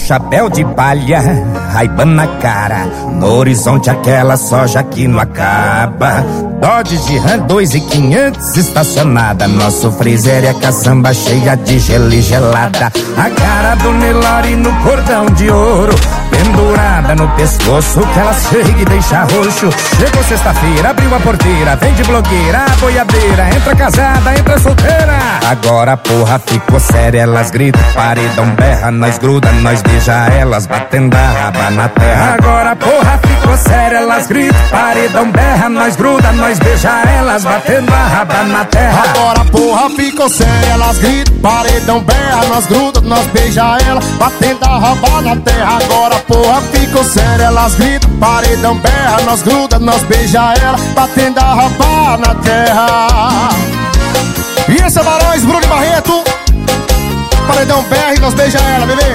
Chapéu de palha, Ray-Ban na cara, no horizonte aquela soja que não acaba. Dodge de Ram 2.500 estacionada, nosso freezer é caçamba cheia de gelo e gelada. A cara do Nelore no cordão de ouro, pendurada no pescoço que ela chega e deixa roxo. Chegou sexta-feira, abriu a porteira, vem de blogueira, a boiadeira, entra casada, entra solteira. Agora a porra ficou séria, elas gritam, paredão berra, nós gruda, nós beija elas, batendo a raba na terra. Agora a porra ficou séria, elas gritam, paredão berra, nós gruda, nós beija elas, batendo a raba na terra. Agora a porra ficou séria, elas gritam, paredão berra, nós gruda, nós beija ela, batendo a raba na terra. Agora a porra ficou séria, elas gritam, paredão berra, nós gruda, nós beija ela, batendo a raba na terra. E esse é Barões, Bruno e Barreto, paredão berra e nós beija ela, bebê.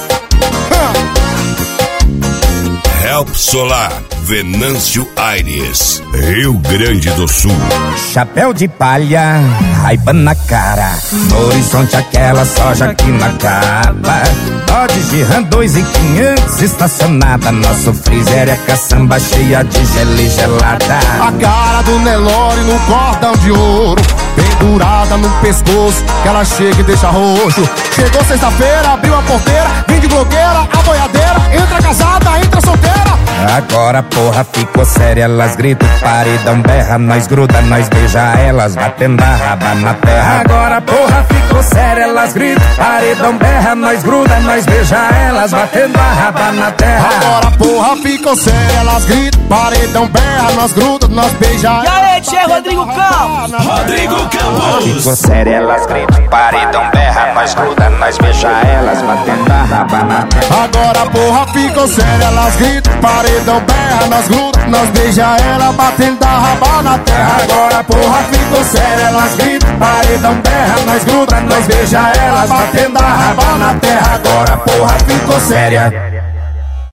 Help Solar, Venâncio Aires, Rio Grande do Sul. Chapéu de palha, Ray-Ban na cara, no horizonte aquela soja que não acaba. Dodge de Ram 2.500 estacionada, nosso freezer é caçamba cheia de gelo e gelada. A cara do Nelore no cordão de ouro, pendurada no pescoço que ela chega e deixa roxo. Chegou sexta-feira, abriu a porteira, vem de blogueira, a boiadeira, entra casada, entra solteira. Agora a porra ficou séria, elas gritam, paredão berra, nós gruda, nós beija elas, batendo a raba na terra. Agora a porra ficou séria, elas gritam, paredão berra, nós gruda, nós beija elas, batendo a raba na terra. Agora a porra ficou séria, elas gritam, paredão berra, nós gruda, nós beija elas. E aí, tchê, Rodrigo Campos! Rodrigo Campos! Ficou séria, elas gritam, paredão berra, nós gruda, nós beija elas, batendo a raba na terra. Agora a porra ficou séria, elas gritam, paredão berra, nós gruda, nós beija ela, batendo a raba na terra. Agora a porra ficou séria, elas gritam, paredão berra, nós gruda, nós beija elas, batendo a raba na terra. Agora a porra ficou séria.